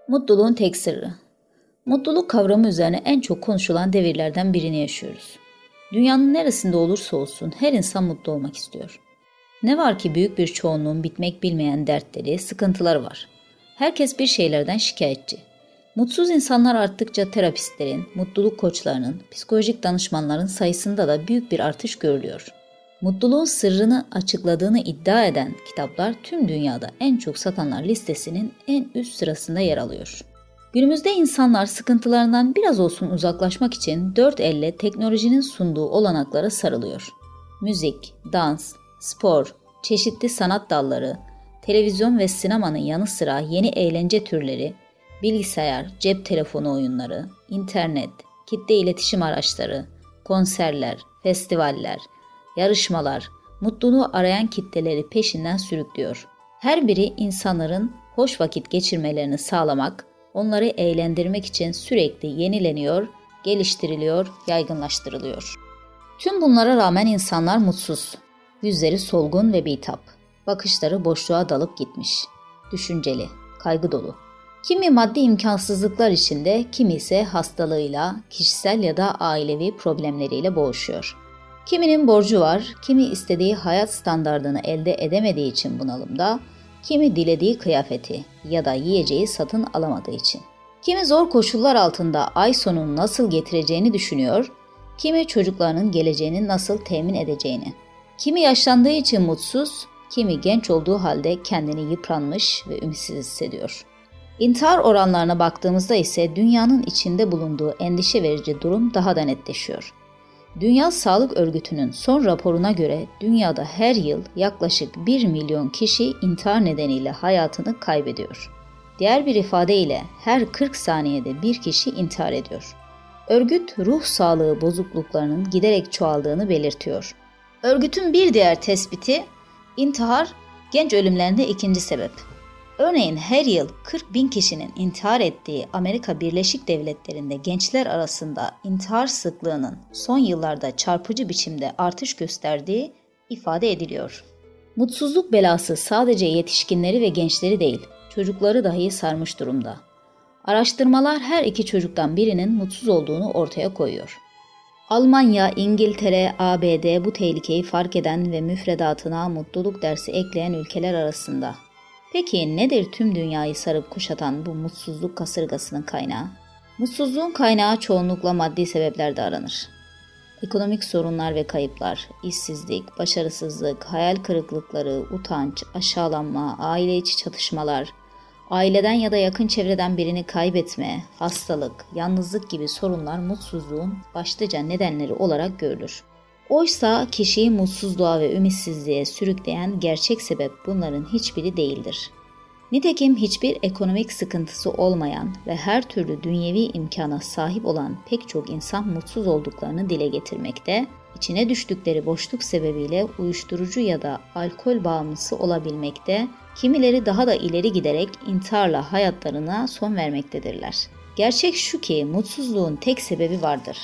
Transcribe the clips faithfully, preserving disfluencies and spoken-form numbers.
Mutluluğun tek sırrı. Mutluluk kavramı üzerine en çok konuşulan devirlerden birini yaşıyoruz. Dünyanın neresinde olursa olsun her insan mutlu olmak istiyor. Ne var ki büyük bir çoğunluğun bitmek bilmeyen dertleri, sıkıntıları var. Herkes bir şeylerden şikayetçi. Mutsuz insanlar arttıkça terapistlerin, mutluluk koçlarının, psikolojik danışmanların sayısında da büyük bir artış görülüyor. Mutluluğun sırrını açıkladığını iddia eden kitaplar tüm dünyada en çok satanlar listesinin en üst sırasında yer alıyor. Günümüzde insanlar sıkıntılarından biraz olsun uzaklaşmak için dört elle teknolojinin sunduğu olanaklara sarılıyor. Müzik, dans, spor, çeşitli sanat dalları, televizyon ve sinemanın yanı sıra yeni eğlence türleri, bilgisayar, cep telefonu oyunları, internet, kitle iletişim araçları, konserler, festivaller, yarışmalar, mutluluğu arayan kitleleri peşinden sürüklüyor. Her biri insanların hoş vakit geçirmelerini sağlamak, onları eğlendirmek için sürekli yenileniyor, geliştiriliyor, yaygınlaştırılıyor. Tüm bunlara rağmen insanlar mutsuz. Yüzleri solgun ve bitap. Bakışları boşluğa dalıp gitmiş. Düşünceli, kaygı dolu. Kimi maddi imkansızlıklar içinde, kimi ise hastalığıyla, kişisel ya da ailevi problemleriyle boğuşuyor. Kiminin borcu var, kimi istediği hayat standardını elde edemediği için bunalımda, kimi dilediği kıyafeti ya da yiyeceği satın alamadığı için. Kimi zor koşullar altında ay sonunu nasıl getireceğini düşünüyor, kimi çocuklarının geleceğini nasıl temin edeceğini. Kimi yaşlandığı için mutsuz, kimi genç olduğu halde kendini yıpranmış ve ümitsiz hissediyor. İntihar oranlarına baktığımızda ise dünyanın içinde bulunduğu endişe verici durum daha da netleşiyor. Dünya Sağlık Örgütü'nün son raporuna göre dünyada her yıl yaklaşık bir milyon kişi intihar nedeniyle hayatını kaybediyor. Diğer bir ifadeyle her kırk saniyede bir kişi intihar ediyor. Örgüt ruh sağlığı bozukluklarının giderek çoğaldığını belirtiyor. Örgütün bir diğer tespiti intihar genç ölümlerinde ikinci sebep. Örneğin her yıl kırk bin kişinin intihar ettiği Amerika Birleşik Devletleri'nde gençler arasında intihar sıklığının son yıllarda çarpıcı biçimde artış gösterdiği ifade ediliyor. Mutsuzluk belası sadece yetişkinleri ve gençleri değil, çocukları dahi sarmış durumda. Araştırmalar her iki çocuktan birinin mutsuz olduğunu ortaya koyuyor. Almanya, İngiltere, A B D bu tehlikeyi fark eden ve müfredatına mutluluk dersi ekleyen ülkeler arasında. Peki nedir tüm dünyayı sarıp kuşatan bu mutsuzluk kasırgasının kaynağı? Mutsuzluğun kaynağı çoğunlukla maddi sebeplerde aranır. Ekonomik sorunlar ve kayıplar, işsizlik, başarısızlık, hayal kırıklıkları, utanç, aşağılanma, aile içi çatışmalar, aileden ya da yakın çevreden birini kaybetme, hastalık, yalnızlık gibi sorunlar mutsuzluğun başlıca nedenleri olarak görülür. Oysa kişiyi mutsuzluğa ve ümitsizliğe sürükleyen gerçek sebep bunların hiçbiri değildir. Nitekim hiçbir ekonomik sıkıntısı olmayan ve her türlü dünyevi imkana sahip olan pek çok insan mutsuz olduklarını dile getirmekte, içine düştükleri boşluk sebebiyle uyuşturucu ya da alkol bağımlısı olabilmekte, kimileri daha da ileri giderek intiharla hayatlarına son vermektedirler. Gerçek şu ki mutsuzluğun tek sebebi vardır.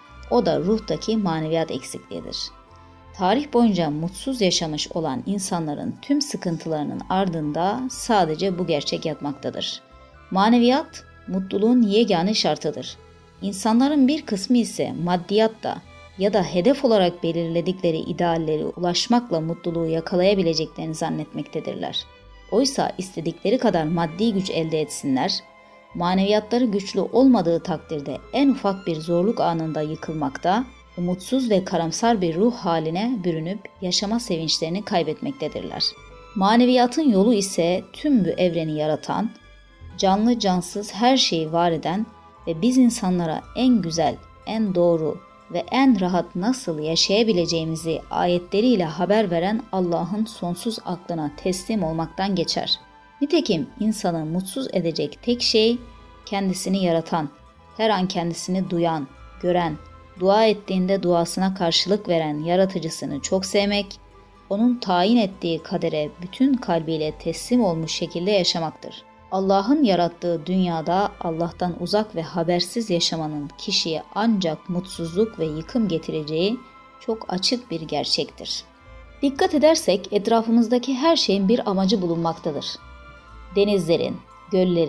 O da ruhtaki maneviyat eksikliğidir. Tarih boyunca mutsuz yaşamış olan insanların tüm sıkıntılarının ardında sadece bu gerçek yatmaktadır. Maneviyat, mutluluğun yegane şartıdır. İnsanların bir kısmı ise maddiyatta ya da hedef olarak belirledikleri ideallere ulaşmakla mutluluğu yakalayabileceklerini zannetmektedirler. Oysa istedikleri kadar maddi güç elde etsinler, maneviyatları güçlü olmadığı takdirde en ufak bir zorluk anında yıkılmakta, umutsuz ve karamsar bir ruh haline bürünüp yaşama sevinçlerini kaybetmektedirler. Maneviyatın yolu ise tüm bu evreni yaratan, canlı cansız her şeyi var eden ve biz insanlara en güzel, en doğru ve en rahat nasıl yaşayabileceğimizi ayetleriyle haber veren Allah'ın sonsuz aklına teslim olmaktan geçer. Nitekim insanı mutsuz edecek tek şey kendisini yaratan, her an kendisini duyan, gören, dua ettiğinde duasına karşılık veren yaratıcısını çok sevmek, onun tayin ettiği kadere bütün kalbiyle teslim olmuş şekilde yaşamaktır. Allah'ın yarattığı dünyada Allah'tan uzak ve habersiz yaşamanın kişiye ancak mutsuzluk ve yıkım getireceği çok açık bir gerçektir. Dikkat edersek etrafımızdaki her şeyin bir amacı bulunmaktadır. Denizlerin, göllerin,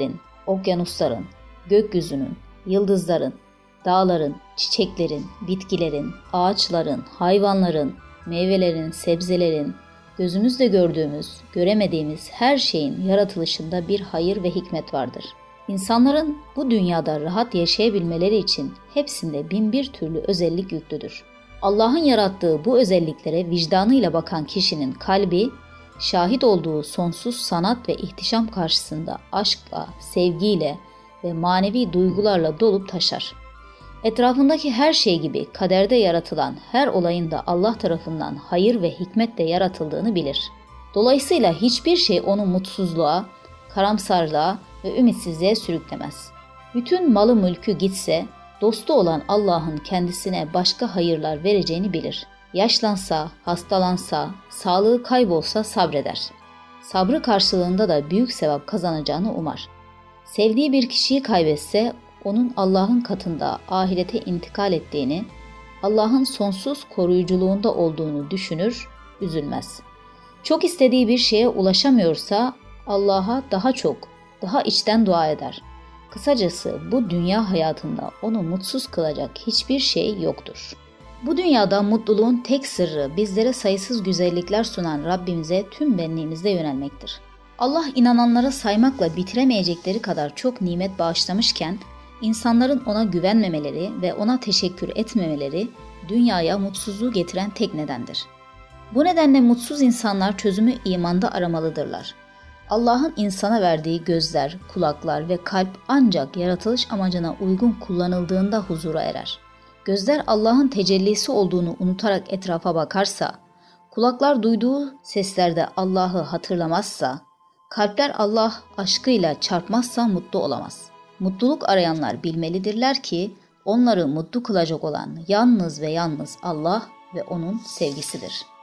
okyanusların, gökyüzünün, yıldızların, dağların, çiçeklerin, bitkilerin, ağaçların, hayvanların, meyvelerin, sebzelerin, gözümüzle gördüğümüz, göremediğimiz her şeyin yaratılışında bir hayır ve hikmet vardır. İnsanların bu dünyada rahat yaşayabilmeleri için hepsinde bin bir türlü özellik yüklüdür. Allah'ın yarattığı bu özelliklere vicdanıyla bakan kişinin kalbi, şahit olduğu sonsuz sanat ve ihtişam karşısında aşkla, sevgiyle ve manevi duygularla dolup taşar. Etrafındaki her şey gibi kaderde yaratılan her olayın da Allah tarafından hayır ve hikmetle yaratıldığını bilir. Dolayısıyla hiçbir şey onu mutsuzluğa, karamsarlığa ve ümitsizliğe sürüklemez. Bütün malı mülkü gitse, dostu olan Allah'ın kendisine başka hayırlar vereceğini bilir. Yaşlansa, hastalansa, sağlığı kaybolsa sabreder. Sabrı karşılığında da büyük sevap kazanacağını umar. Sevdiği bir kişiyi kaybetse, onun Allah'ın katında ahirete intikal ettiğini, Allah'ın sonsuz koruyuculuğunda olduğunu düşünür, üzülmez. Çok istediği bir şeye ulaşamıyorsa Allah'a daha çok, daha içten dua eder. Kısacası bu dünya hayatında onu mutsuz kılacak hiçbir şey yoktur. Bu dünyada mutluluğun tek sırrı bizlere sayısız güzellikler sunan Rabbimize tüm benliğimizle yönelmektir. Allah inananlara saymakla bitiremeyecekleri kadar çok nimet bağışlamışken, İnsanların ona güvenmemeleri ve ona teşekkür etmemeleri dünyaya mutsuzluğu getiren tek nedendir. Bu nedenle mutsuz insanlar çözümü imanda aramalıdırlar. Allah'ın insana verdiği gözler, kulaklar ve kalp ancak yaratılış amacına uygun kullanıldığında huzura erer. Gözler Allah'ın tecellisi olduğunu unutarak etrafa bakarsa, kulaklar duyduğu seslerde Allah'ı hatırlamazsa, kalpler Allah aşkıyla çarpmazsa mutlu olamaz. Mutluluk arayanlar bilmelidirler ki onları mutlu kılacak olan yalnız ve yalnız Allah ve onun sevgisidir.